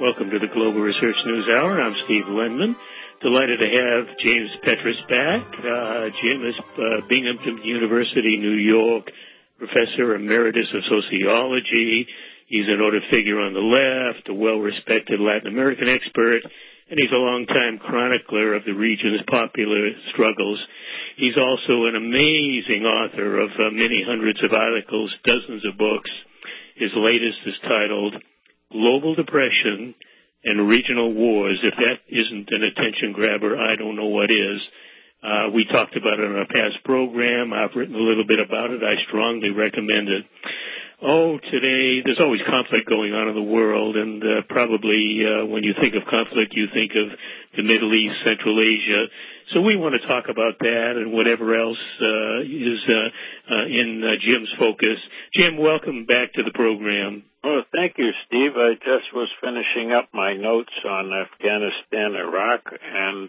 Welcome to the Global Research News Hour. I'm Steve Lenman. Delighted to have James Petras back. Jim is Binghamton University, New York, Professor Emeritus of Sociology. He's a noted figure on the left, a well-respected Latin American expert, and he's a longtime chronicler of the region's popular struggles. He's also an amazing author of many hundreds of articles, dozens of books. His latest is titled Global Depression and Regional Wars. If that isn't an attention grabber, I don't know what is. We talked about it on a past program. I've written a little bit about it. I strongly recommend it. Today, there's always conflict going on in the world, and probably when you think of conflict, you think of the Middle East, Central Asia. So we want to talk about that and whatever else is in Jim's focus. Jim, welcome back to the program. Oh, thank you, Steve. I just was finishing up my notes on Afghanistan, Iraq, and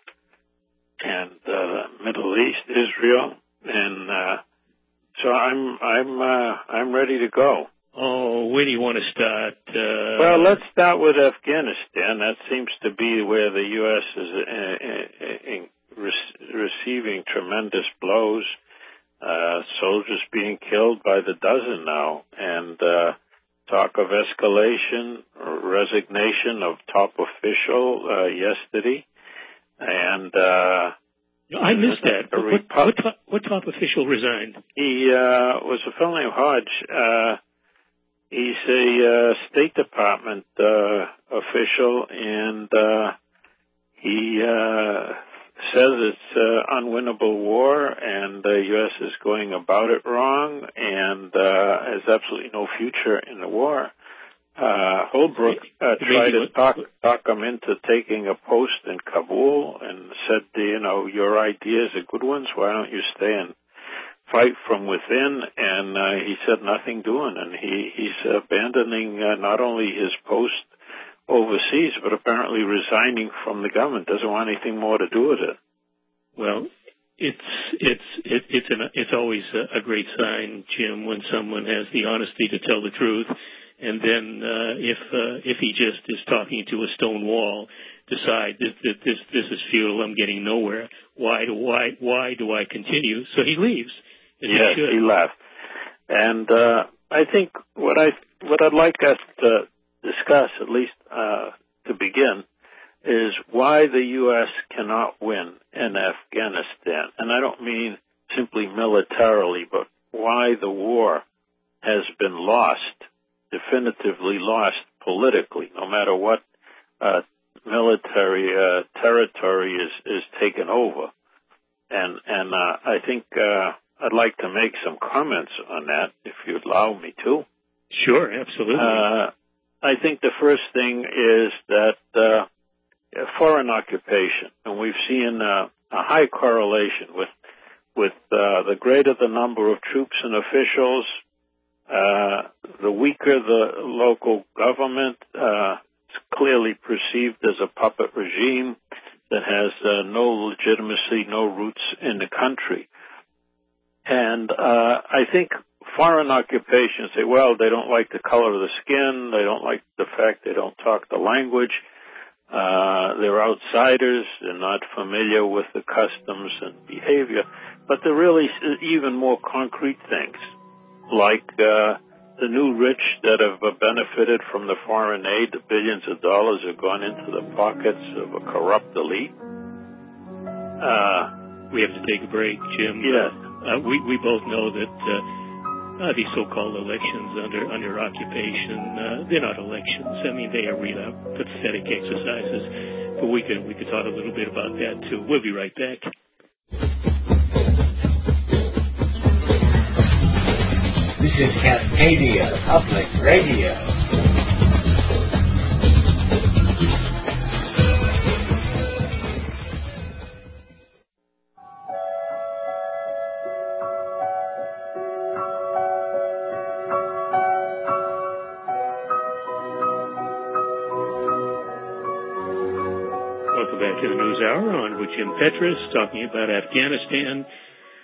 Middle East, Israel, and so I'm ready to go. Oh, where do you want to start? Well, let's start with Afghanistan. That seems to be where the U.S. is receiving tremendous blows. Soldiers being killed by the dozen now, and talk of escalation, resignation of top official yesterday, and I missed that. What top official resigned? He was a fellow named Hodge. He's a State Department official, and he says it's unwinnable war, and the U.S. is going about it wrong, and has absolutely no future in the war. Holbrooke tried to talk him into taking a post in Kabul and said, your ideas are good ones. Why don't you stay and fight from within? And he said nothing doing, and he's abandoning not only his post overseas, but apparently resigning from the government. Doesn't want anything more to do with it. Well, it's always a great sign, Jim, when someone has the honesty to tell the truth. And then if he just is talking to a stone wall, decide that this is futile, I'm getting nowhere. Why do I continue? So he leaves. Yes, he left. And I think what I'd like us to discuss, at least to begin, is why the U.S. cannot win in Afghanistan. And I don't mean simply militarily, but why the war has been lost, definitively lost politically, no matter what military territory is taken over. And I think I'd like to make some comments on that, if you'd allow me to. Sure, absolutely. I think the first thing is that foreign occupation, and we've seen a high correlation with the greater the number of troops and officials, the weaker the local government. It's clearly perceived as a puppet regime that has no legitimacy, no roots in the country. And I think foreign occupations say, well, they don't like the color of the skin, they don't like the fact they don't talk the language, they're outsiders, they're not familiar with the customs and behavior. But there really is even more concrete things, like the new rich that have benefited from the foreign aid. The billions of dollars have gone into the pockets of a corrupt elite. We have to take a break, Jim. Yes. We both know that these so-called elections under occupation, they're not elections. I mean, they are real pathetic exercises. But we could talk a little bit about that too. We'll be right back. This is Cascadia Public Radio. Welcome back to the News Hour on with Jim Petras, talking about Afghanistan.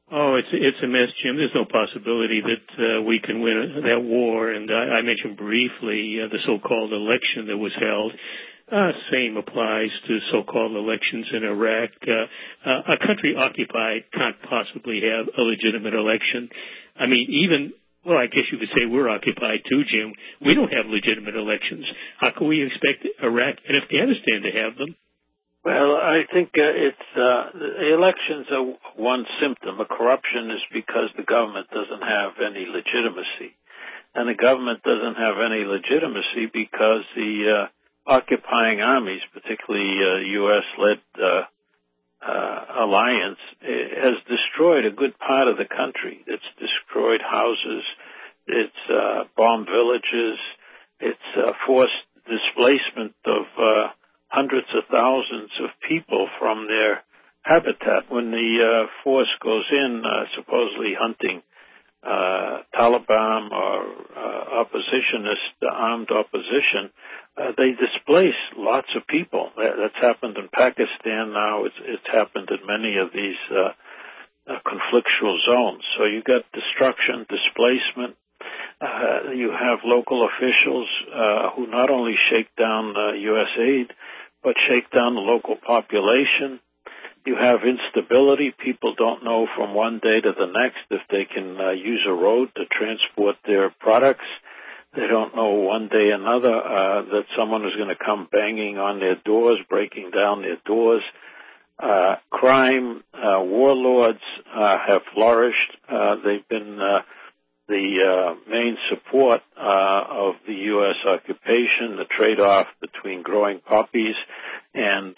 Oh, it's a mess, Jim. There's no possibility that we can win that war. And I mentioned briefly the so-called election that was held. Same applies to so-called elections in Iraq. A country occupied can't possibly have a legitimate election. I mean, well, I guess you could say we're occupied too, Jim. We don't have legitimate elections. How can we expect Iraq and Afghanistan to have them? Well, I think the elections are one symptom. The corruption is because the government doesn't have any legitimacy. And the government doesn't have any legitimacy because the occupying armies, particularly U.S.-led alliance, has destroyed a good part of the country. It's destroyed houses. It's bombed villages. It's forced displacement of hundreds of thousands of people from their habitat. When the force goes in, supposedly hunting Taliban or armed opposition, they displace lots of people. That's happened in Pakistan now. It's happened in many of these conflictual zones. So you got destruction, displacement. You have local officials who not only shake down U.S. aid, but shake down the local population. You have instability. People don't know from one day to the next if they can use a road to transport their products. They don't know one day or another that someone is going to come banging on their doors, breaking down their doors. Crime, warlords have flourished. They've been the main support of the U.S. occupation, the trade-off between growing poppies and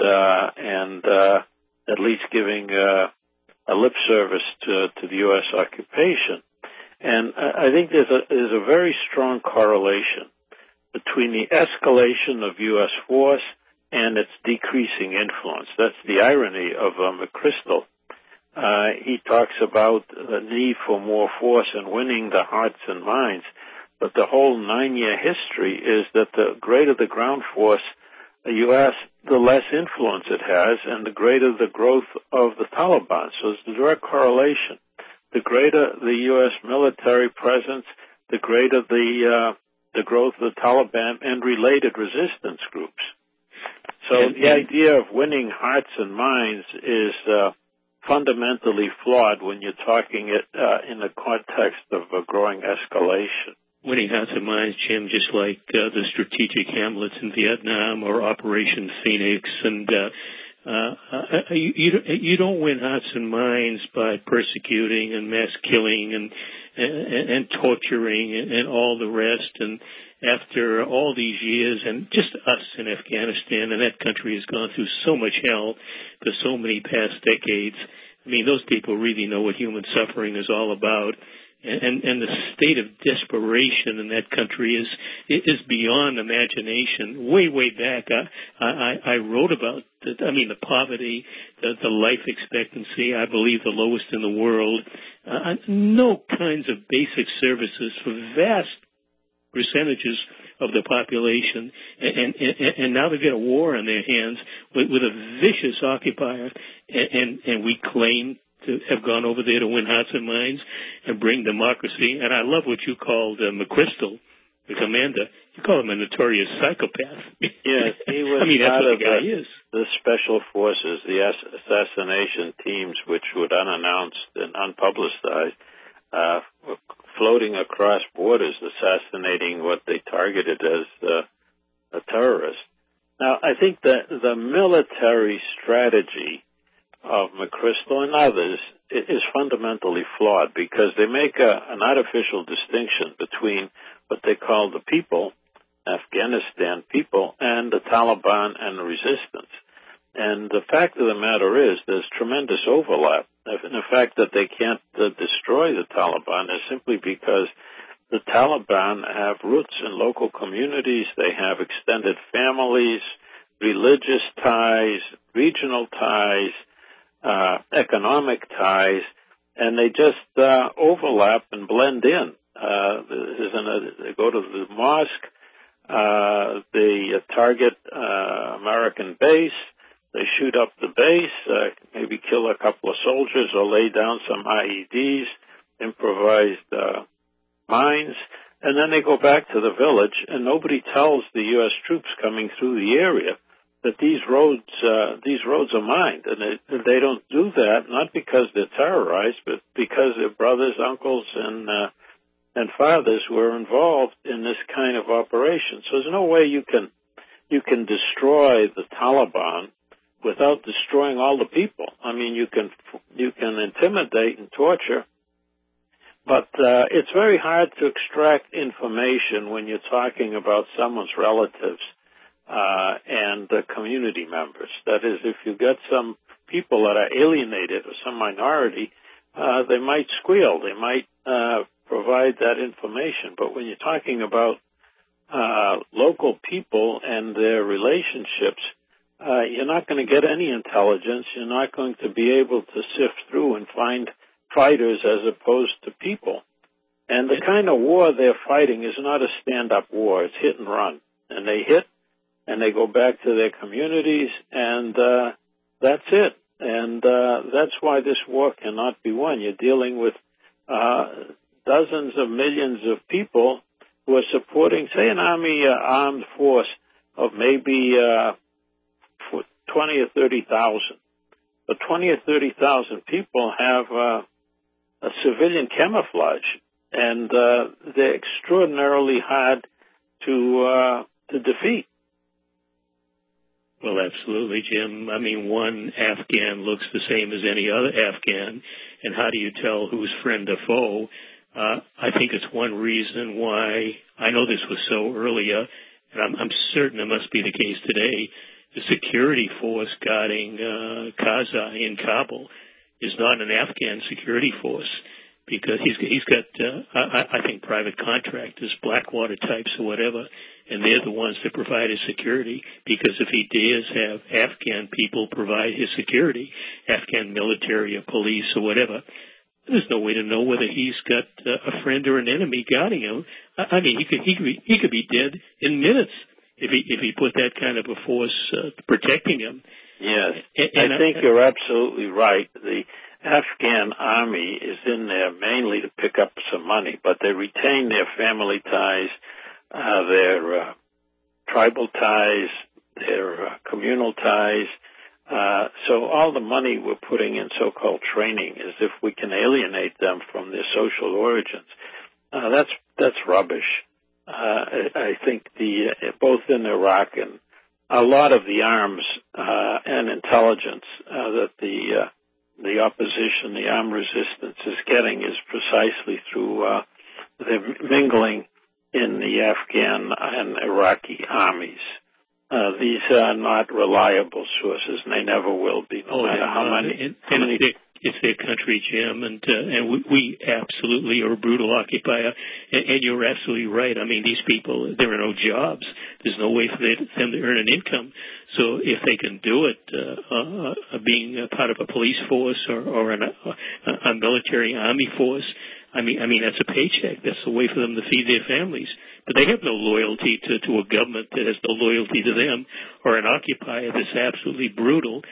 at least giving a lip service to the U.S. occupation. And I think there's a very strong correlation between the escalation of U.S. force and its decreasing influence. That's the irony of McChrystal. He talks about the need for more force and winning the hearts and minds, but the whole 9-year history is that the greater the ground force the U.S., the less influence it has, and the greater the growth of the Taliban. So it's a direct correlation. The greater the U.S. military presence, the greater the growth of the Taliban and related resistance groups. So the idea of winning hearts and minds is fundamentally flawed when you're talking it in the context of a growing escalation. Winning hearts and minds, Jim, just like the strategic hamlets in Vietnam or Operation Phoenix. And you don't win hearts and minds by persecuting and mass killing and torturing and all the rest. And after all these years, and just us in Afghanistan, and that country has gone through so much hell for so many past decades. I mean, those people really know what human suffering is all about. And the state of desperation in that country is beyond imagination. Way back, I wrote about the poverty, the life expectancy, I believe the lowest in the world, no kinds of basic services for vast percentages of the population, and now they get a war on their hands with a vicious occupier, and we claim to have gone over there to win hearts and minds and bring democracy. And I love what you called McChrystal, the commander. You call him a notorious psychopath. Yes, he was part of the special forces, the assassination teams, which were unannounced and unpublicized, floating across borders, assassinating what they targeted as a terrorist. Now, I think that the military strategy of McChrystal and others is fundamentally flawed because they make an artificial distinction between what they call the people, Afghanistan people, and the Taliban and the resistance. And the fact of the matter is there's tremendous overlap. And the fact that they can't destroy the Taliban is simply because the Taliban have roots in local communities. They have extended families, religious ties, regional ties, economic ties, and they just overlap and blend in. They go to the mosque, they target American base, They shoot up the base, maybe kill a couple of soldiers or lay down some IEDs, improvised mines, and then they go back to the village, and nobody tells the U.S. troops coming through the area that these roads are mined. And they don't do that, not because they're terrorized, but because their brothers, uncles, and fathers were involved in this kind of operation. So there's no way you can destroy the Taliban without destroying all the people. I mean, you can intimidate and torture, but it's very hard to extract information when you're talking about someone's relatives and community members. That is, if you get some people that are alienated or some minority, they might squeal. They might provide that information. But when you're talking about local people and their relationships, you're not going to get any intelligence. You're not going to be able to sift through and find fighters as opposed to people. And the kind of war they're fighting is not a stand-up war. It's hit and run. And they hit, and they go back to their communities, and that's it. And that's why this war cannot be won. You're dealing with dozens of millions of people who are supporting, say, an army armed force of maybe 20 or 30,000. But 20 or 30,000 people have a civilian camouflage, and they're extraordinarily hard to defeat. Well, absolutely, Jim. I mean, one Afghan looks the same as any other Afghan, and how do you tell who's friend or foe? I think it's one reason why, I know this was so earlier, and I'm certain it must be the case today, the security force guarding Karzai in Kabul is not an Afghan security force, because he's got, I think, private contractors, Blackwater types or whatever, and they're the ones that provide his security, because if he dares have Afghan people provide his security, Afghan military or police or whatever, there's no way to know whether he's got a friend or an enemy guarding him. I mean, he could be dead in minutes if he put that kind of a force protecting him. Yes, I think you're absolutely right. The Afghan army is in there mainly to pick up some money, but they retain their family ties, their tribal ties, their communal ties. So all the money we're putting in so-called training is if we can alienate them from their social origins. That's rubbish. I think both in Iraq and a lot of the arms and intelligence that the opposition, the armed resistance is getting is precisely through the mingling in the Afghan and Iraqi armies. These are not reliable sources, and they never will be, no matter how many. It's their country, Jim, and we absolutely are a brutal occupier. And you're absolutely right. I mean, these people, there are no jobs. There's no way for them to earn an income. So if they can do it, being a part of a police force or a military army force, I mean that's a paycheck. That's a way for them to feed their families. But they have no loyalty to a government that has no loyalty to them, or an occupier that's absolutely brutal.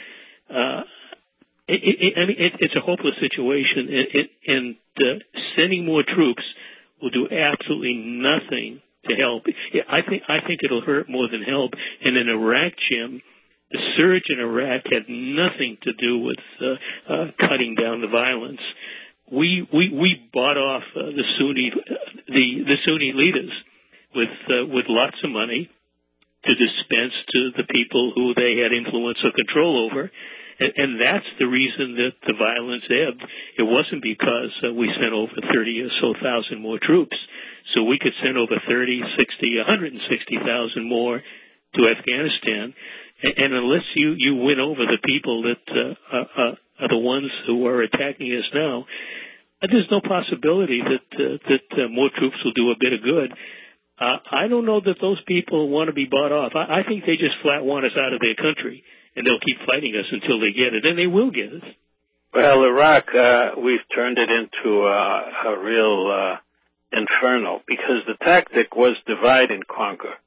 It's a hopeless situation, and sending more troops will do absolutely nothing to help. I think it'll hurt more than help. And in Iraq, Jim, the surge in Iraq had nothing to do with cutting down the violence. We bought off the Sunni leaders with lots of money to dispense to the people who they had influence or control over. And that's the reason that the violence ebbed. It wasn't because we sent over 30 or so thousand more troops. So we could send over 30, 60, 160,000 more to Afghanistan. And unless you win over the people that are the ones who are attacking us now, there's no possibility that more troops will do a bit of good. I don't know that those people want to be bought off. I think they just flat want us out of their country. And they'll keep fighting us until they get it, and they will get it. Well, Iraq, we've turned it into a real inferno, because the tactic was divide and conquer.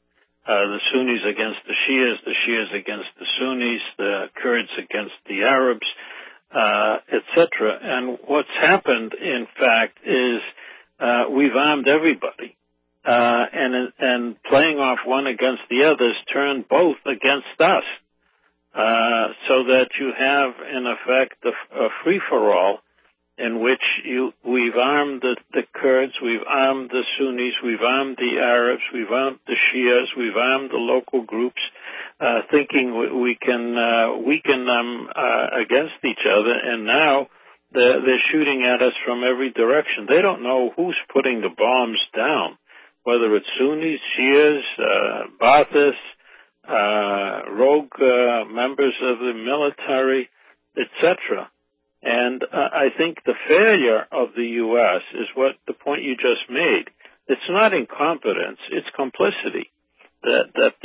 the Sunnis against the Shias against the Sunnis, the Kurds against the Arabs, etc. And what's happened, in fact, is we've armed everybody, and playing off one against the others turned both against us, so that you have, in effect, a free-for-all in which we've armed the Kurds, we've armed the Sunnis, we've armed the Arabs, we've armed the Shias, we've armed the local groups, thinking we can weaken them against each other, and now they're shooting at us from every direction. They don't know who's putting the bombs down, whether it's Sunnis, Shias, Baathists, rogue members of the military, etc. And I think the failure of the U.S. is what the point you just made. It's not incompetence; it's complicity. That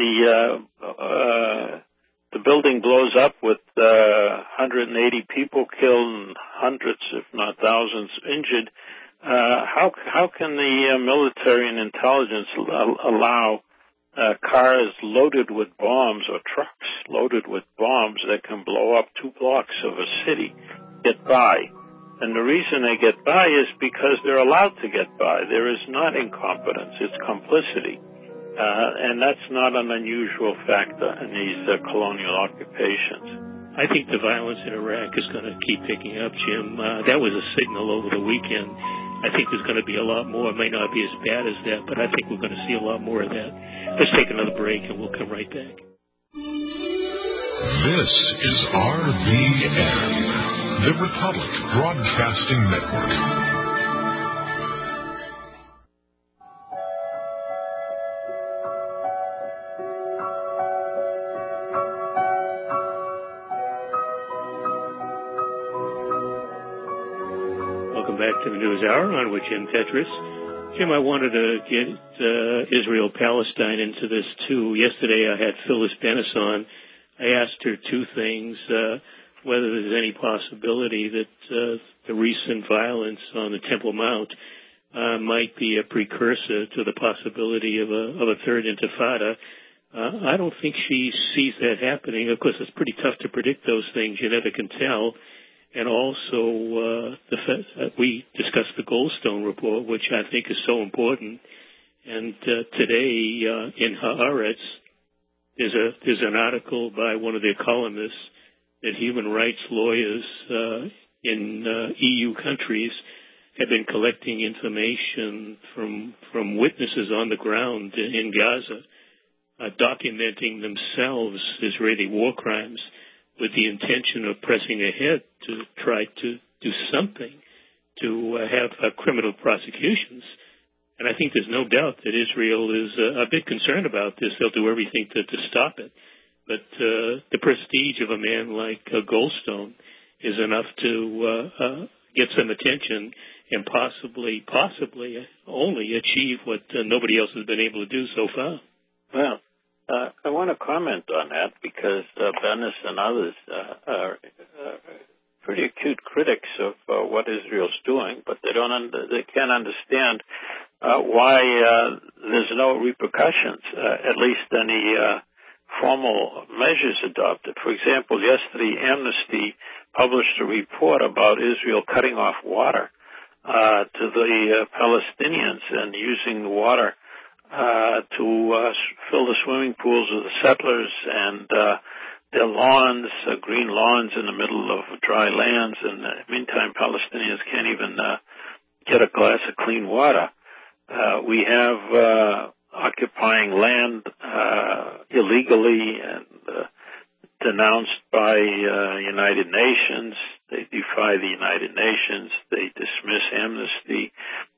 the building blows up with 180 people killed and hundreds, if not thousands, injured. How can the military and intelligence allow cars loaded with bombs or trucks loaded with bombs that can blow up 2 blocks of a city get by? And the reason they get by is because they're allowed to get by. There is not incompetence, it's complicity. And that's not an unusual factor in these colonial occupations. I think the violence in Iraq is going to keep picking up, Jim. That was a signal over the weekend. I think there's going to be a lot more. It may not be as bad as that, but I think we're going to see a lot more of that. Let's take another break, and we'll come right back. This is RBN, the Republic Broadcasting Network. Back to the News Hour on with Jim Petrus. Jim, I wanted to get Israel-Palestine into this, too. Yesterday I had Phyllis Bennis on. I asked her 2 things, whether there's any possibility that the recent violence on the Temple Mount might be a precursor to the possibility of a third intifada. I don't think she sees that happening. Of course, it's pretty tough to predict those things. You never can tell. And also, we discussed the Goldstone report, which I think is so important. And today in Haaretz, there's an article by one of their columnists that human rights lawyers in EU countries have been collecting information from witnesses on the ground in Gaza, documenting themselves Israeli war crimes, with the intention of pressing ahead to try to do something to have criminal prosecutions. And I think there's no doubt that Israel is a bit concerned about this. They'll do everything to stop it. But the prestige of a man like Goldstone is enough to get some attention and possibly only achieve what nobody else has been able to do so far. Well, I want to comment on that because Bennis and others are pretty acute critics of what Israel's doing, but they can't understand why there's no repercussions, at least any formal measures adopted. For example, yesterday Amnesty published a report about Israel cutting off water to the Palestinians and using the water to fill the swimming pools of the settlers and their lawns, green lawns in the middle of dry lands. And in the meantime, Palestinians can't even get a glass of clean water. We have occupying land illegally and denounced by United Nations. They defy the United Nations. They dismiss Amnesty.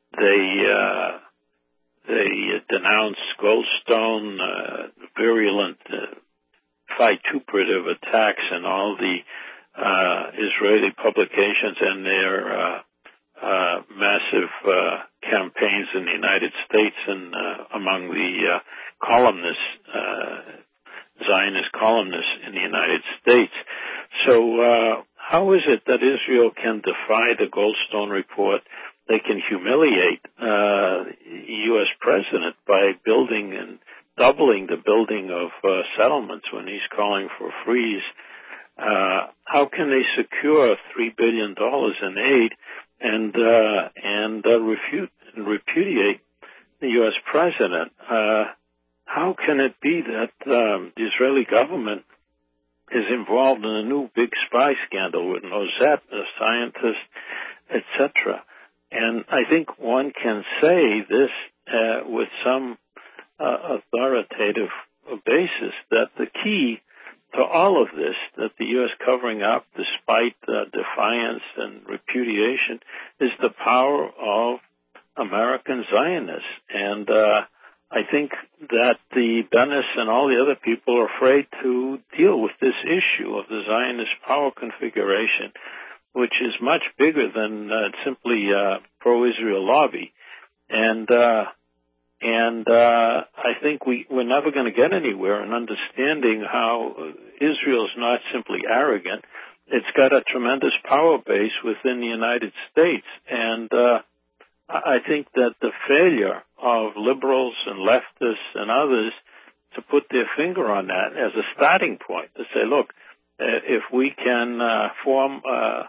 They denounce Goldstone, virulent, vituperative attacks in all the Israeli publications and their massive campaigns in the United States and among the columnists, Zionist columnists in the United States. So how is it that Israel can defy the Goldstone report? They can humiliate the U.S. president by building doubling the building of settlements when he's calling for a freeze. How can they secure $3 billion in aid and repudiate the U.S. president? How can it be that the Israeli government is involved in a new big spy scandal with Mossad, a scientist, etc.? And I think one can say this with some authoritative basis, that the key to all of this, that the U.S. covering up despite defiance and repudiation, is the power of American Zionists. And I think that the Bennis and all the other people are afraid to deal with this issue of the Zionist power configuration, which is much bigger than simply pro-Israel lobby. And I think we're never going to get anywhere in understanding how Israel is not simply arrogant. It's got a tremendous power base within the United States. And I think that the failure of liberals and leftists and others to put their finger on that as a starting point, to say, look, if we can form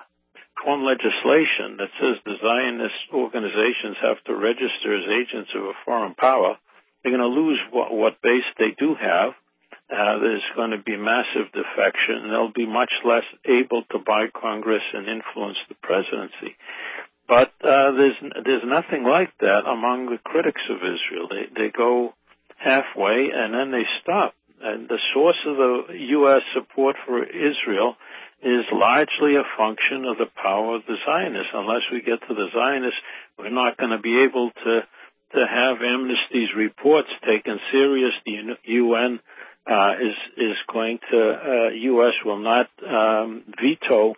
legislation that says the Zionist organizations have to register as agents of a foreign power, they're going to lose what base they do have. There's going to be massive defection, and they'll be much less able to buy Congress and influence the presidency. But there's nothing like that among the critics of Israel. They go halfway, and then they stop. And the source of the U.S. support for Israel is largely a function of the power of the Zionists. Unless we get to the Zionists, we're not going to be able to have Amnesty's reports taken serious. The UN is going to, U.S. will not veto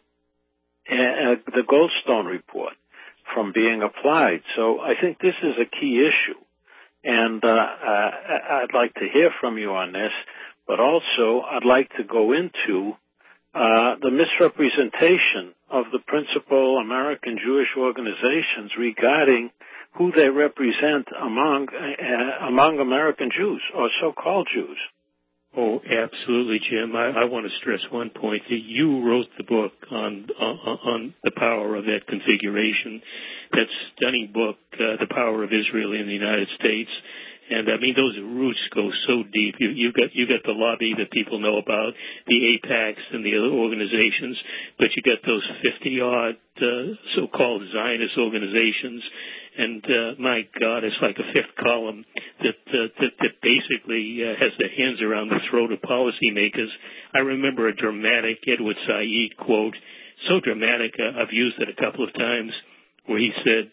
the Goldstone report from being applied. So I think this is a key issue. And I'd like to hear from you on this, but also I'd like to go into the misrepresentation of the principal American Jewish organizations regarding who they represent among American Jews or so-called Jews. Oh, absolutely, Jim. I want to stress one point. That you wrote the book on the power of that configuration. That stunning book, The Power of Israel in the United States. And I mean, those roots go so deep. You got the lobby that people know about, the AIPACs and the other organizations, but you got those 50-odd so-called Zionist organizations. And my God, it's like a fifth column that basically has their hands around the throat of policymakers. I remember a dramatic Edward Said quote, so dramatic I've used it a couple of times, where he said,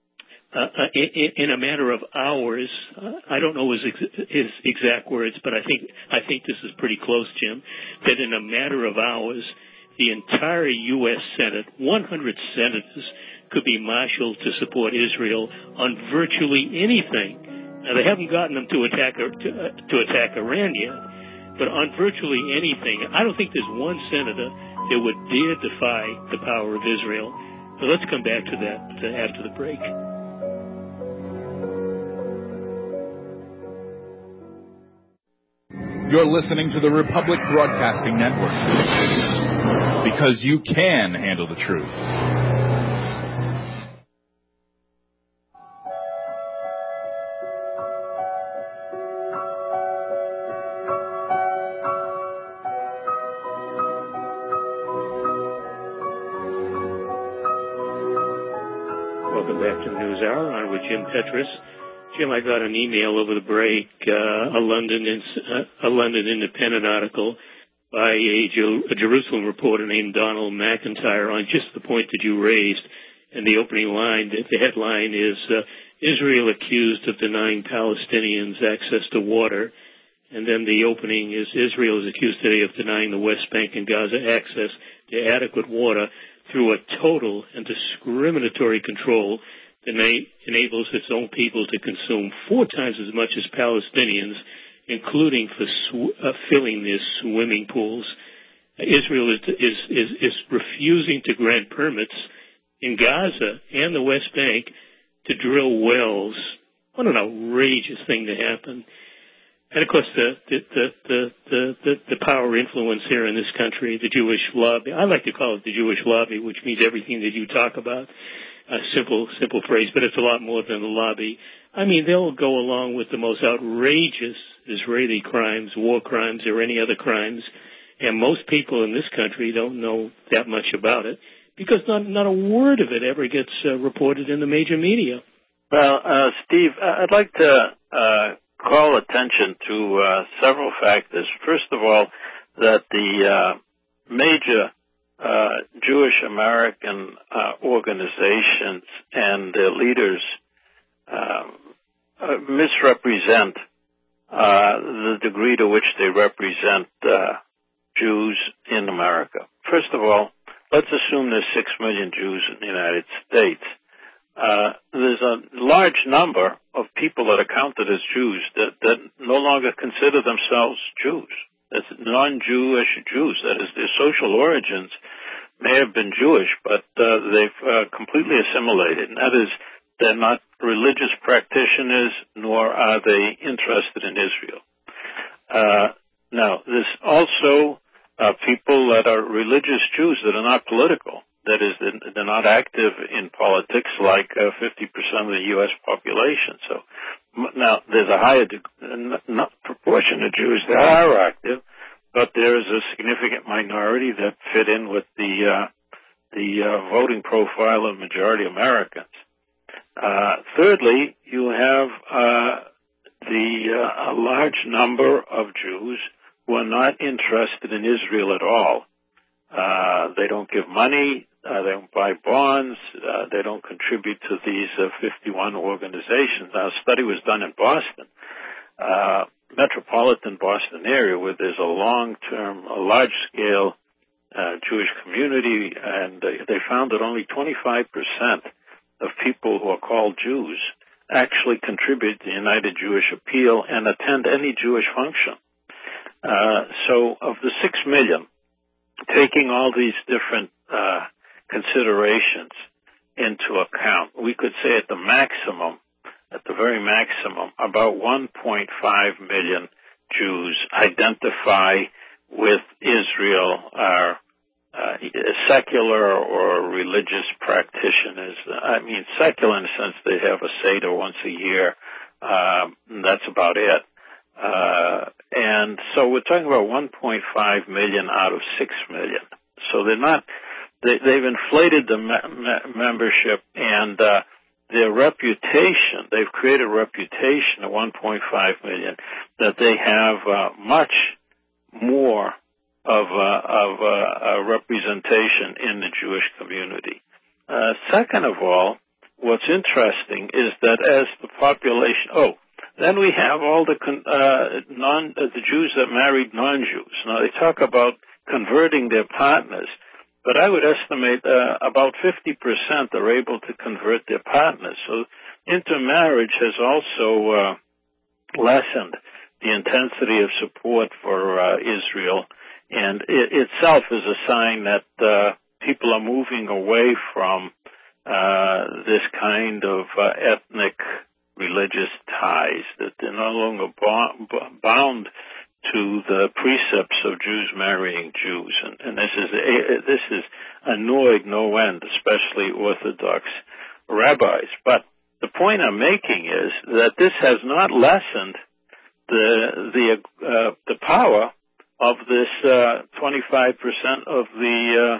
in a matter of hours, I don't know his exact words, but I think this is pretty close, Jim, that in a matter of hours, the entire U.S. Senate, 100 senators, could be marshaled to support Israel on virtually anything. Now, they haven't gotten them to attack Iran yet, but on virtually anything. I don't think there's one senator that would dare defy the power of Israel. So let's come back to that after the break. You're listening to the Republic Broadcasting Network, because you can handle the truth. Welcome back to the News Hour. I'm with Jim Petrus. Jim, I got an email over the break, a London Independent article by a Jerusalem reporter named Donald McIntyre on just the point that you raised. And the opening line, the headline is, Israel accused of denying Palestinians access to water. And then the opening is, Israel is accused today of denying the West Bank and Gaza access to adequate water through a total and discriminatory control that enables its own people to consume 4 times as much as Palestinians, including for filling their swimming pools. Israel is refusing to grant permits in Gaza and the West Bank to drill wells. What an outrageous thing to happen. And of course, the power influence here in this country, the Jewish lobby. I like to call it the Jewish lobby, which means everything that you talk about. A simple phrase, but it's a lot more than the lobby. I mean, they'll go along with the most outrageous Israeli crimes, war crimes, or any other crimes, and most people in this country don't know that much about it because not a word of it ever gets reported in the major media. Well, Steve, I'd like to call attention to several factors. First of all, that the major Jewish American organizations and their leaders misrepresent the degree to which they represent Jews in America. First of all, let's assume there's 6 million Jews in the United States. There's a large number of people that are counted as Jews that no longer consider themselves Jews. That's non-Jewish Jews. That is, their social origins may have been Jewish, but they've completely assimilated. And that is, they're not religious practitioners, nor are they interested in Israel. Now, there's also people that are religious Jews that are not political. That is, they're not active in politics like 50% of the U.S. population. So now there's a higher proportion of Jews that are active, but there is a significant minority that fit in with the voting profile of majority Americans. Thirdly, you have a large number of Jews who are not interested in Israel at all. They don't give money. They don't buy bonds. They don't contribute to these 51 organizations. Now, a study was done in Boston, metropolitan Boston area, where there's a large-scale Jewish community, and they found that only 25% of people who are called Jews actually contribute to the United Jewish Appeal and attend any Jewish function. So of the 6 million, taking all these different considerations into account, we could say at the very maximum, about 1.5 million Jews identify with Israel, are secular or religious practitioners. I mean, secular in the sense they have a Seder once a year. That's about it. And so we're talking about 1.5 million out of 6 million. So they're not, they've inflated the membership and their reputation, they've created a reputation of 1.5 million that they have much more of a representation in the Jewish community. Second of all, what's interesting is that as the population, then we have all the Jews that married non-Jews. Now they talk about converting their partners, but I would estimate about 50% are able to convert their partners. So intermarriage has also lessened the intensity of support for Israel, and it itself is a sign that people are moving away from this kind of ethnic religious ties, that they're no longer bound to the precepts of Jews marrying Jews, and this is annoyed no end, especially Orthodox rabbis. But the point I'm making is that this has not lessened the power of this 25% of the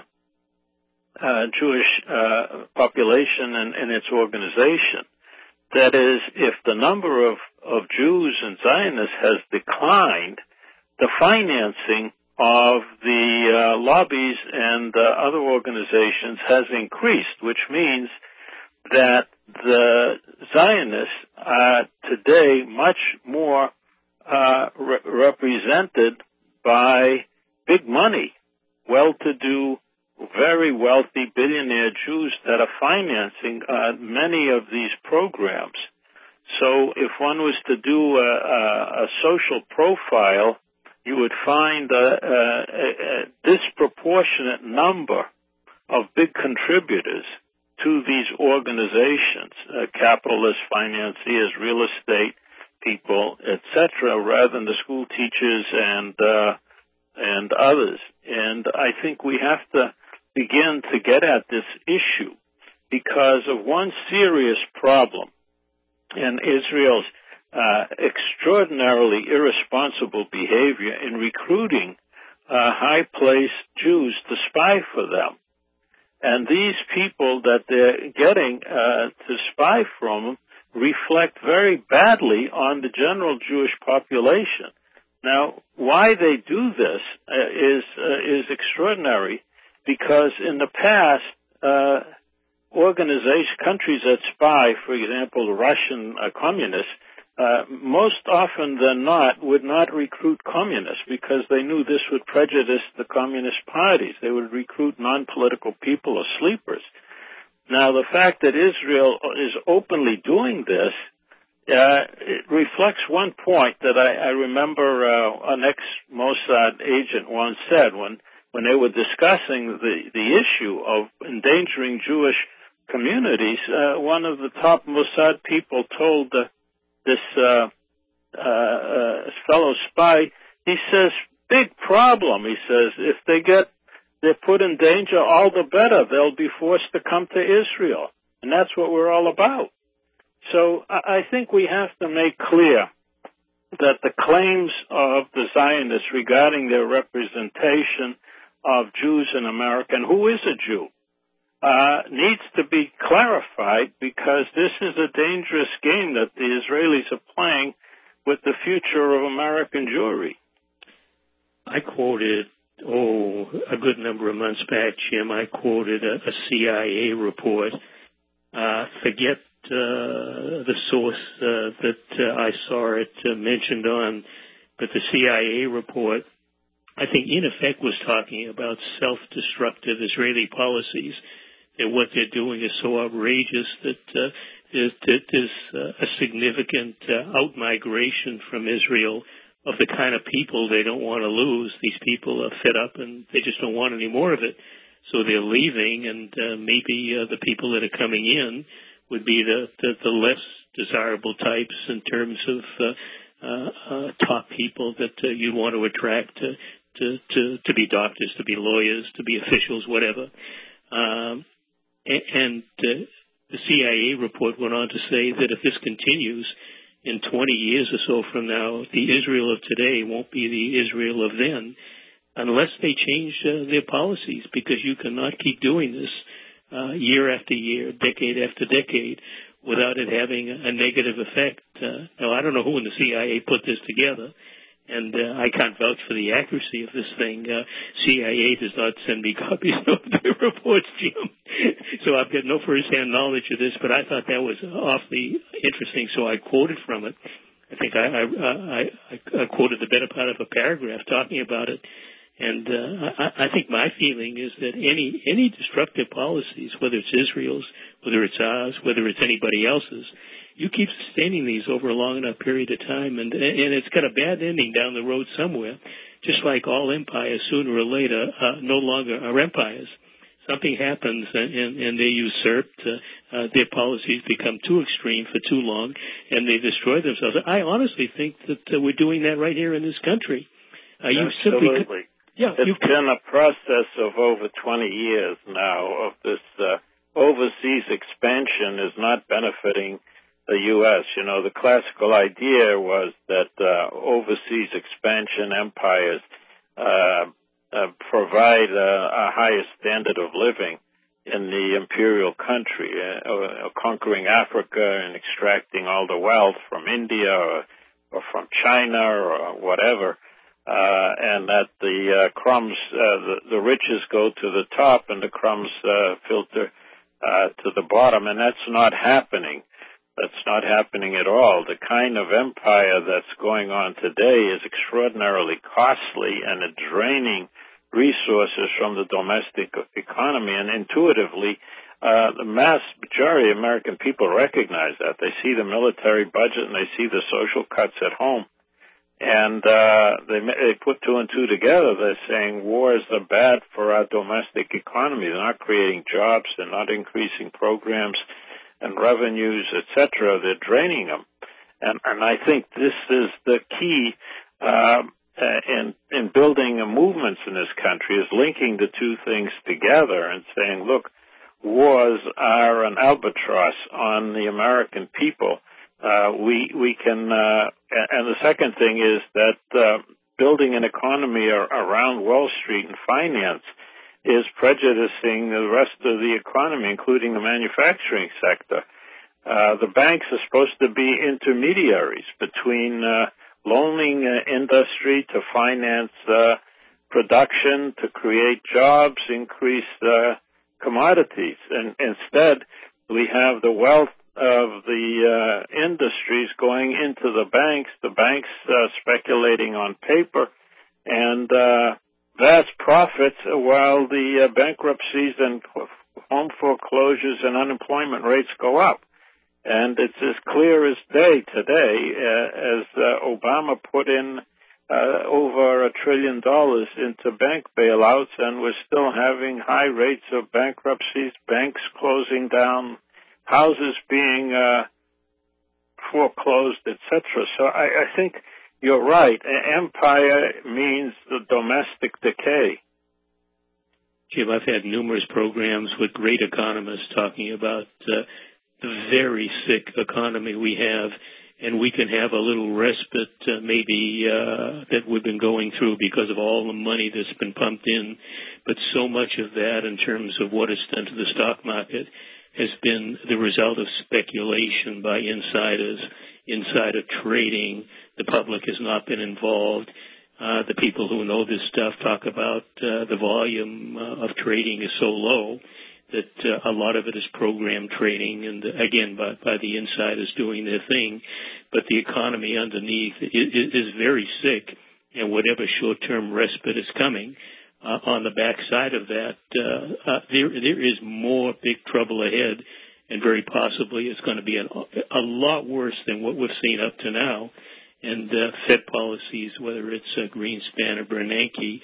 Jewish population and its organization. That is, if the number of Jews and Zionists has declined, the financing of the lobbies and other organizations has increased, which means that the Zionists are today much more represented by big money, well-to-do, very wealthy billionaire Jews that are financing many of these programs. So if one was to do a social profile, you would find a disproportionate number of big contributors to these organizations, capitalist financiers, real estate, people, etc., rather than the school teachers and others. And I think we have to begin to get at this issue because of one serious problem in Israel's extraordinarily irresponsible behavior in recruiting high-placed Jews to spy for them. And these people that they're getting to spy from them reflect very badly on the general Jewish population. Now, why they do this is extraordinary, because in the past, countries that spy, for example, the Russian communists, most often than not would not recruit communists because they knew this would prejudice the communist parties. They would recruit non-political people or sleepers. Now, the fact that Israel is openly doing this, it reflects one point that I remember an ex-Mossad agent once said when they were discussing the issue of endangering Jewish communities. One of the top Mossad people told this fellow spy, he says, big problem. He says, if they're put in danger, all the better. They'll be forced to come to Israel. And that's what we're all about. So I think we have to make clear that the claims of the Zionists regarding their representation of Jews in America, and who is a Jew, needs to be clarified, because this is a dangerous game that the Israelis are playing with the future of American Jewry. I quoted, a good number of months back, Jim, I quoted a CIA report. Forget the source that I saw it mentioned on, but the CIA report, I think, in effect, was talking about self-destructive Israeli policies, that what they're doing is so outrageous that there's a significant out-migration from Israel of the kind of people they don't want to lose. These people are fed up and they just don't want any more of it. So they're leaving, and maybe the people that are coming in would be the less desirable types in terms of top people that you want to attract to be doctors, to be lawyers, to be officials, whatever. And the CIA report went on to say that if this continues, in 20 years or so from now, the Israel of today won't be the Israel of then, unless they change their policies, because you cannot keep doing this year after year, decade after decade, without it having a negative effect. Now, I don't know who in the CIA put this together, and I can't vouch for the accuracy of this thing. CIA does not send me copies of their reports, Jim. So I've got no first-hand knowledge of this, but I thought that was awfully interesting, so I quoted from it. I think I quoted the better part of a paragraph talking about it. And I think my feeling is that any destructive policies, whether it's Israel's, whether it's ours, whether it's anybody else's, you keep sustaining these over a long enough period of time, and it's got a bad ending down the road somewhere. Just like all empires, sooner or later, no longer are empires. Something happens, and they're usurped. Their policies become too extreme for too long, and they destroy themselves. I honestly think that we're doing that right here in this country. Absolutely. It's been a process of over 20 years now of this overseas expansion is not benefiting the U.S. You know, the classical idea was that overseas expansion empires provide a higher standard of living in the imperial country, conquering Africa and extracting all the wealth from India or from China or whatever. And that the crumbs, the riches go to the top and the crumbs filter to the bottom, and that's not happening. That's not happening at all. The kind of empire that's going on today is extraordinarily costly and draining resources from the domestic economy, and intuitively, the mass majority of American people recognize that. They see the military budget and they see the social cuts at home. And they put two and two together. They're saying wars are bad for our domestic economy. They're not creating jobs. They're not increasing programs and revenues, etc. They're draining them. And I think this is the key in building movements in this country, is linking the two things together and saying, look, wars are an albatross on the American people. We can, and the second thing is that building an economy around Wall Street and finance is prejudicing the rest of the economy, including the manufacturing sector. The banks are supposed to be intermediaries between loaning industry to finance production, to create jobs, increase commodities. And instead, we have the wealth of the industries going into the banks speculating on paper, and vast profits, while the bankruptcies and home foreclosures and unemployment rates go up. And it's as clear as day today, as Obama put in over $1 trillion into bank bailouts, and we're still having high rates of bankruptcies, banks closing down, houses being foreclosed, etc. So I think you're right. Empire means the domestic decay. Jim, I've had numerous programs with great economists talking about the very sick economy we have, and we can have a little respite maybe that we've been going through because of all the money that's been pumped in. But so much of that, in terms of what it's done to the stock market, has been the result of speculation by insiders, insider trading. The public has not been involved. The people who know this stuff talk about the volume of trading is so low that a lot of it is program trading, and again, by the insiders doing their thing. But the economy underneath is very sick, and whatever short-term respite is coming, on the backside of that, there is more big trouble ahead, and very possibly it's going to be a lot worse than what we've seen up to now. And Fed policies, whether it's Greenspan or Bernanke,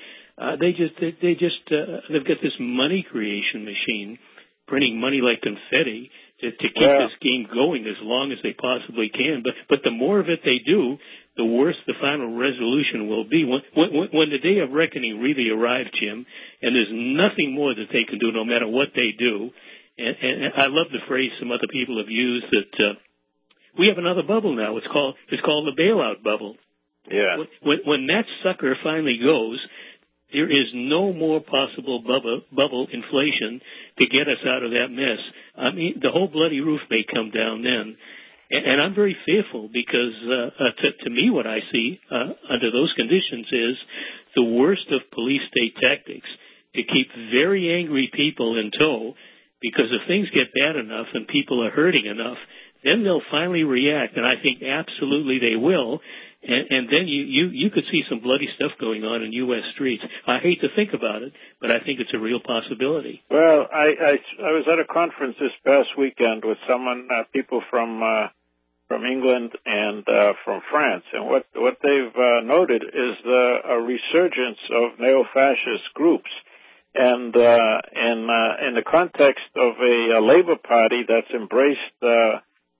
they've got this money creation machine, printing money like confetti to keep this game going as long as they possibly can. But the more of it they do, the worse the final resolution will be. When the day of reckoning really arrives, Jim, and there's nothing more that they can do no matter what they do. And I love the phrase some other people have used that we have another bubble now. It's called the bailout bubble. Yeah. When that sucker finally goes, there is no more possible bubble inflation to get us out of that mess. I mean, the whole bloody roof may come down then. And I'm very fearful because, to me, what I see under those conditions is the worst of police state tactics to keep very angry people in tow, because if things get bad enough and people are hurting enough, then they'll finally react, and I think absolutely they will. And then you could see some bloody stuff going on in U.S. streets. I hate to think about it, but I think it's a real possibility. Well, I was at a conference this past weekend with people from England and from France, and what they've noted is a resurgence of neo-fascist groups. And in the context of a Labour Party that's embraced the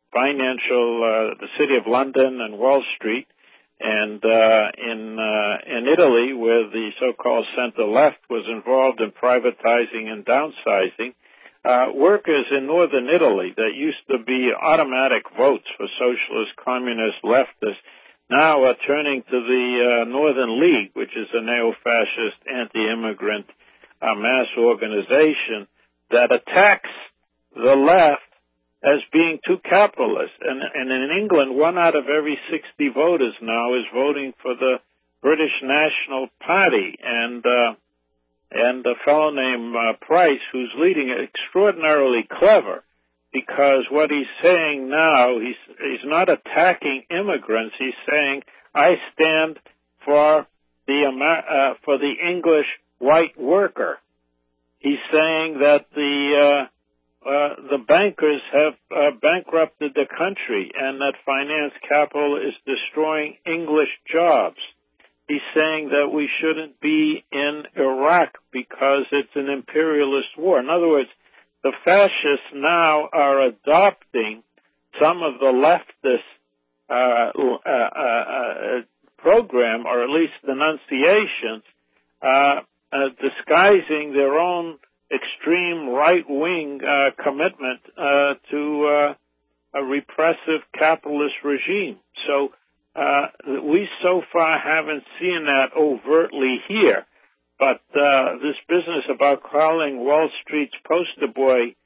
City of London and Wall Street, and in Italy, where the so-called center-left was involved in privatizing and downsizing, workers in northern Italy that used to be automatic votes for socialist, communist, leftists, now are turning to the Northern League, which is a neo-fascist, anti-immigrant mass organization that attacks the left as being too capitalist. And in England, 1 out of every 60 voters now is voting for the British National Party. And a fellow named Price, who's leading it, extraordinarily clever, because what he's saying now, he's not attacking immigrants. He's saying, I stand for the English white worker. He's saying that the bankers have bankrupted the country and that finance capital is destroying English jobs. He's saying that we shouldn't be in Iraq because it's an imperialist war. In other words, the fascists now are adopting some of the leftist program, or at least denunciations, disguising their own extreme right-wing commitment to a repressive capitalist regime. So we so far haven't seen that overtly here. But this business about calling Wall Street's poster boy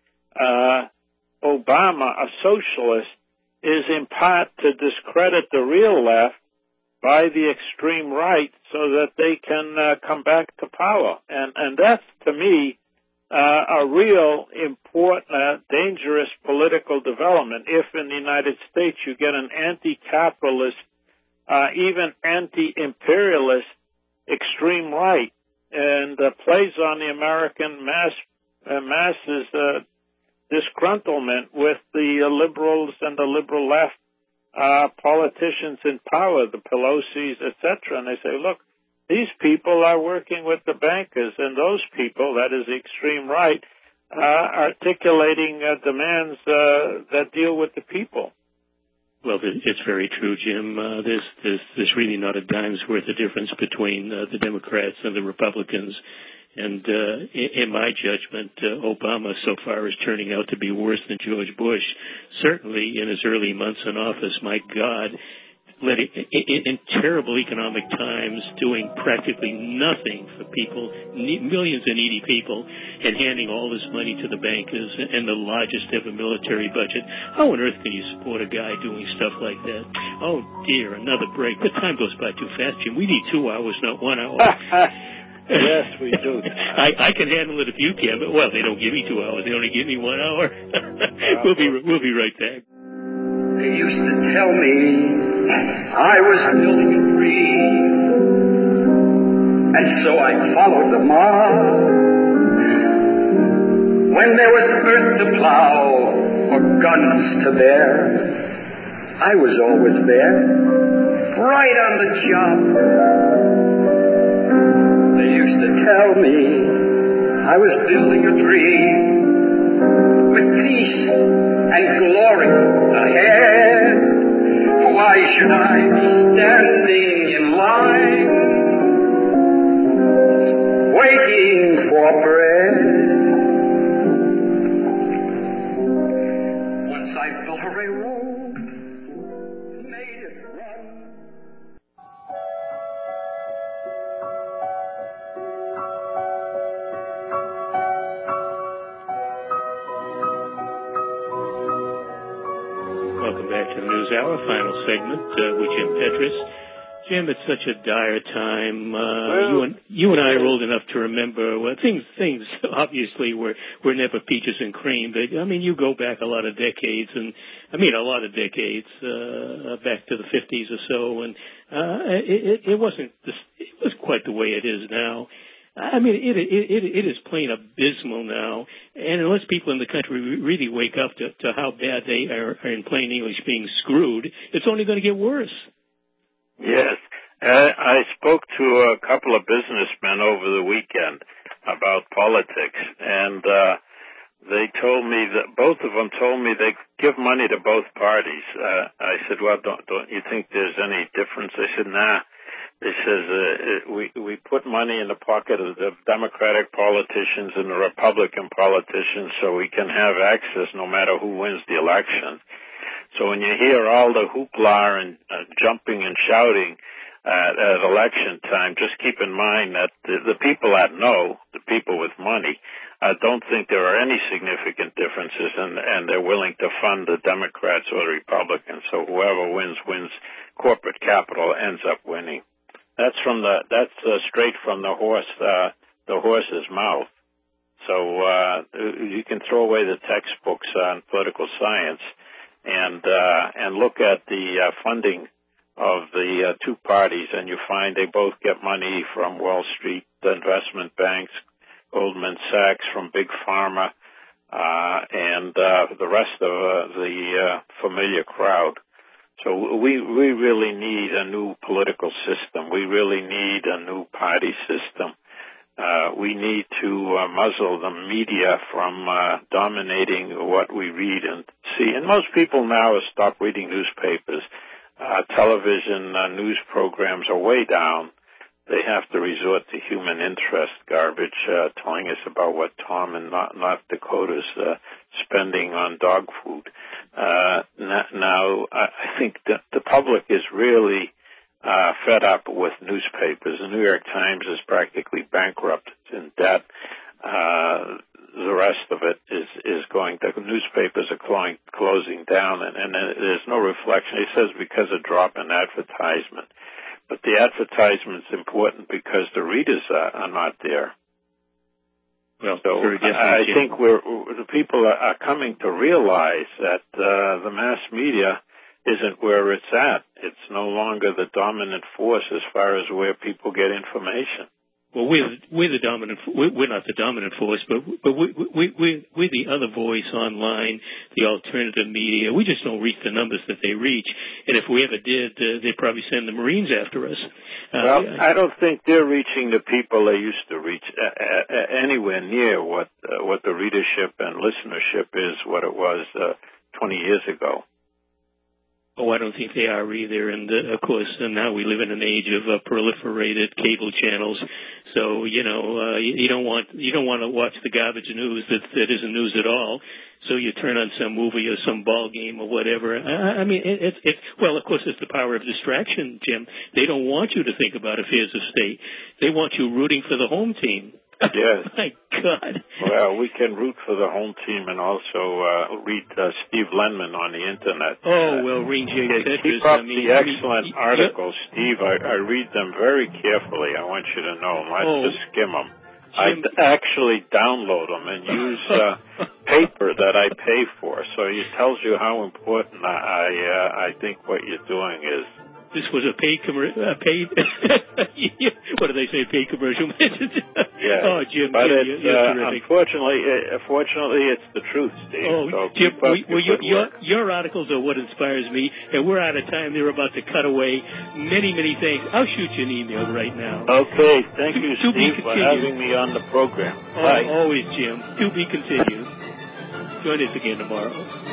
Obama a socialist is in part to discredit the real left by the extreme right so that they can come back to power. And that's, to me, a real important, dangerous political development. If in the United States you get an anti-capitalist, even anti-imperialist extreme right, and plays on the American masses' disgruntlement with the liberals and the liberal left politicians in power, the Pelosi's, etc. And they say, look, these people are working with the bankers, and those people, that is the extreme right, articulating demands that deal with the people. Well, it's very true, Jim. There's really not a dime's worth of difference between the Democrats and the Republicans. And in my judgment, Obama so far is turning out to be worse than George Bush. Certainly in his early months in office, my God, in terrible economic times, doing practically nothing for people, millions of needy people, and handing all this money to the bankers and the largest ever military budget. How on earth can you support a guy doing stuff like that? Oh, dear, another break. The time goes by too fast, Jim. We need 2 hours, not 1 hour. Yes, we do. I can handle it if you can, but, well, they don't give me 2 hours. They only give me 1 hour. We'll be right back. They used to tell me I was building a dream, and so I followed them on. When there was earth to plow or guns to bear, I was always there, right on the job. They used to tell me I was building a dream, with peace and glory ahead. Why should I be standing in line, waiting for bread? Once I built a railroad, made it run. Welcome back to the News Hour, final segment with Jim Petrus. Jim, it's such a dire time. You and I are old enough to remember things obviously were never peaches and cream, but I mean, you go back a lot of decades, back to the 50s or so, and it wasn't quite the way it is now. I mean, it is plain abysmal now, and unless people in the country really wake up to how bad they are in plain English being screwed, it's only going to get worse. Yes. I spoke to a couple of businessmen over the weekend about politics, and they told me that both of them told me they give money to both parties. I said, well, don't you think there's any difference? They said, nah. They says we put money in the pocket of the Democratic politicians and the Republican politicians so we can have access no matter who wins the election. So when you hear all the hoopla and jumping and shouting at election time, just keep in mind that the people that know, the people with money, don't think there are any significant differences, and they're willing to fund the Democrats or the Republicans. So whoever wins. Corporate capital ends up winning. That's straight from the horse's mouth. So you can throw away the textbooks on political science and look at the funding of the two parties, and you find they both get money from Wall Street, the investment banks, Goldman Sachs, from Big Pharma, and the rest of the familiar crowd. So we really need a new political system. We really need a new party system. We need to muzzle the media from dominating what we read and see. And most people now have stopped reading newspapers. our television news programs are way down. They have to resort to human interest garbage, telling us about what Tom in North Dakota's spending on dog food. Now, I think that the public is really fed up with newspapers. The New York Times is practically bankrupt, in debt. The rest of it is going. The newspapers are closing down, and there's no reflection. He says because of drop in advertisement. But the advertisement's important because the readers are not there. Well, so I think the people are coming to realize that the mass media isn't where it's at. It's no longer the dominant force as far as where people get information. Well, we're the dominant. We're not the dominant force, but we're the other voice online, the alternative media. We just don't reach the numbers that they reach. And if we ever did, they'd probably send the Marines after us. Well, I don't think they're reaching the people they used to reach anywhere near what the readership and listenership is what it was 20 years ago. Oh, I don't think they are either. And, of course, now we live in an age of proliferated cable channels. So, you don't want to watch the garbage news that isn't news at all. So you turn on some movie or some ball game or whatever. I mean, well, of course, it's the power of distraction, Jim. They don't want you to think about affairs of state. They want you rooting for the home team. Yes. My God. Well, we can root for the home team and also read Steve Lenman on the Internet. Oh, well, read James Petrus. Keep up the excellent articles, Steve. I read them very carefully. I want you to know, not just skim them. I actually download them and use paper that I pay for. So it tells you how important I think what you're doing is. This was a paid what do they say, paid commercial? Yeah. Oh, Jim, but you're terrific. Unfortunately, it's the truth, Steve. Oh, so Jim, your articles are what inspires me, and we're out of time. They're about to cut away. Many, many thanks. I'll shoot you an email right now. Okay, thank you, Steve, for having me on the program. Bye. Always, Jim. To be continued. Join us again tomorrow.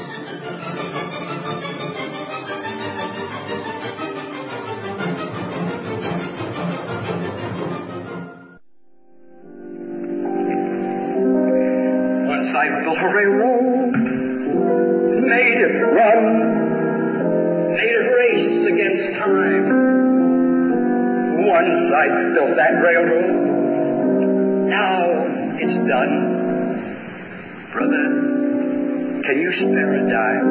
I built a railroad, made it run, made it race against time. Once I built that railroad, now it's done. Brother, can you spare a dime?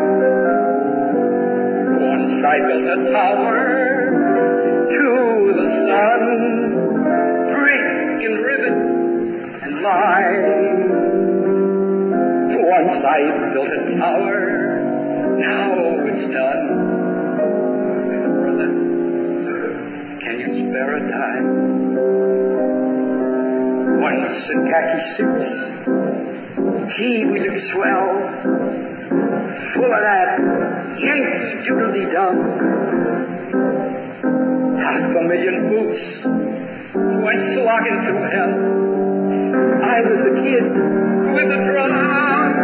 Once I built a tower to the sun, brick and rivet and lime. Once I built a tower, now it's done. Brother, can you spare a dime? Once in khaki suits, gee, we look swell, full of that Yankee doodle-dee-dum. 500,000 boots went slogging through hell. I was the kid with the drum.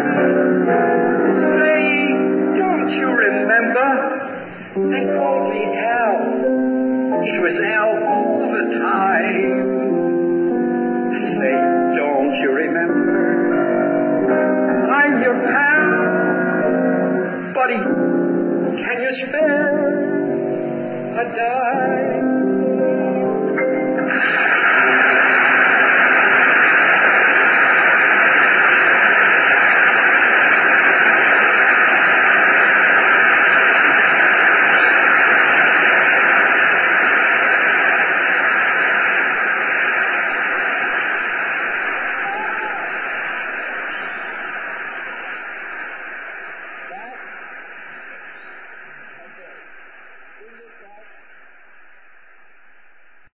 Say, don't you remember? They called me Al. It was Al all the time. Say, don't you remember?